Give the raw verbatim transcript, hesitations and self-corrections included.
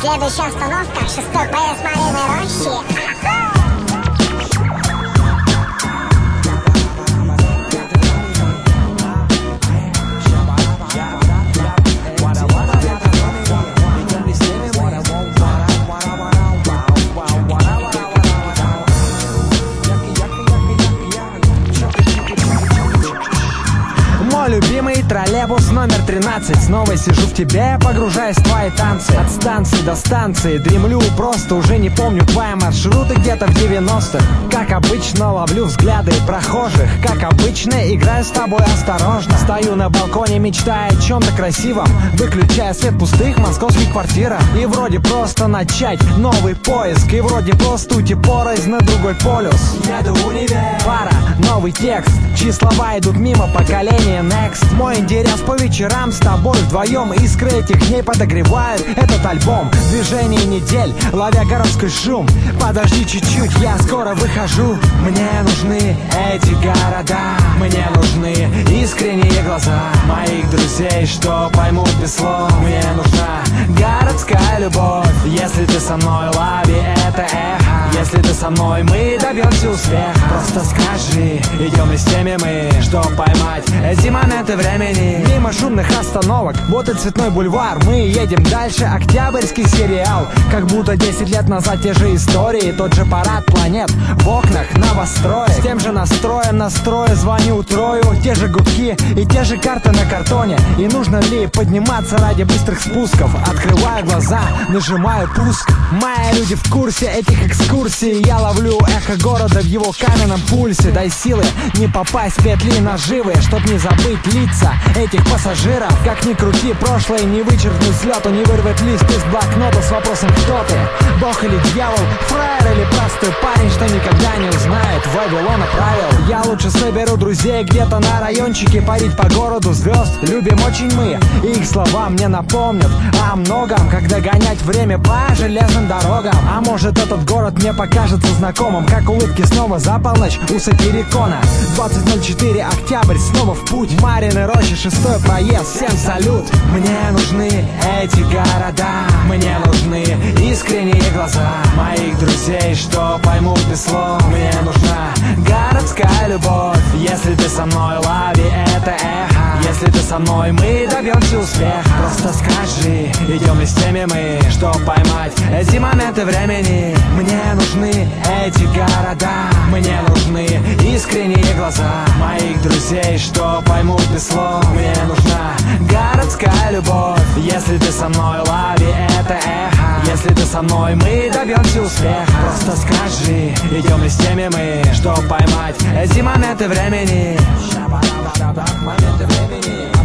Следующая остановка — шестой поезд Мариной Рощи. Любимый троллейбус номер тринадцать. Снова сижу в тебе, погружаясь в твои танцы. От станции до станции дремлю, просто уже не помню твои маршруты где-то в девяностых. Как обычно ловлю взгляды прохожих, как обычно играю с тобой осторожно. Стою на балконе, мечтая о чем-то красивом, выключая свет в пустых московских квартирах. И вроде просто начать новый поиск, и вроде просто уйти порознь на другой полюс. Еду в универ, пара, новый текст, чьи слова идут мимо поколения next. Мой интерес по вечерам с тобой вдвоем. Искры этих дней подогревают этот альбом. Движение недель, ловя городской шум. Подожди чуть-чуть, я скоро выхожу. Мне нужны эти города, мне нужны искренние глаза моих друзей, что поймут без слов. Мне нужна городская любовь. Если ты со мной, лови это эхо. Если ты со мной, мы добьемся успеха. Просто скажи, идем ли с теми мы, что поймать эти моменты времени. Мимо шумных остановок, вот и Цветной бульвар. Мы едем дальше, Октябрьский сериал. Как будто десять лет назад те же истории, тот же парад планет в окнах новостроек. С тем же настроем, настроя звоню Трою. Те же гудки и те же карты на картоне. И нужно ли подниматься ради быстрых спусков? Открываю глаза, нажимаю пуск. Мои люди в курсе этих экскурсий. Я ловлю эхо города в его каменном пульсе. Дай силы не попасть в петли наживы, чтоб не забыть лица этих пассажиров. Как ни крути, прошлое не вычеркнуть с лету, не вырвать лист из блокнота с вопросом кто ты, бог или дьявол, фраер или простой парень, что никогда не узнает Вавилона правил. Я лучше соберу друзей где-то на райончике, парить по городу звезд любим очень мы, и их слова мне напомнят о многом, когда гонять время по железным дорогам. А может этот город мне покажется знакомым, как улыбки снова за полночь у Сатирикона. Двадцать ноль четыре, октябрь, снова в путь. Мариной Рощи, шестой проезд, всем салют. Мне нужны эти города, мне нужны искренние глаза моих друзей, что поймут без слов. Мне нужна городская любовь. Если ты со мной, лови это эхо. Если ты со мной, мы добьемся успеха. Просто скажи, идем ли с теми мы, что поймать эти моменты времени. Мне нужны эти города, мне нужны искренние глаза моих друзей, что поймут без слов. Мне нужна городская любовь. Если ты со мной, лови это эхо. Если ты со мной, мы добьемся успеха. Просто скажи, идем ли с теми мы, что поймать эти моменты времени. Моменты времени.